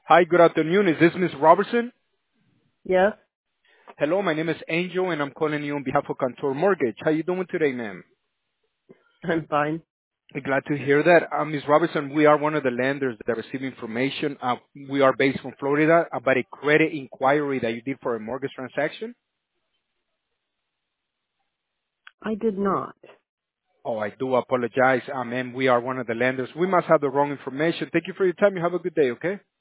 Hi, good afternoon. Is this Miss Robertson? Yes, Hello, my name is Angel, and I'm calling you on behalf of Contour Mortgage. How you doing today, ma'am? I'm fine. Glad to hear that. Ms. Robertson, we are one of the lenders that receive information. We are based from Florida about a credit inquiry that you did for a mortgage transaction. I did not. Oh, I do apologize. Ma'am, we are one of the lenders. We must have the wrong information. Thank you for your time. You have a good day, okay?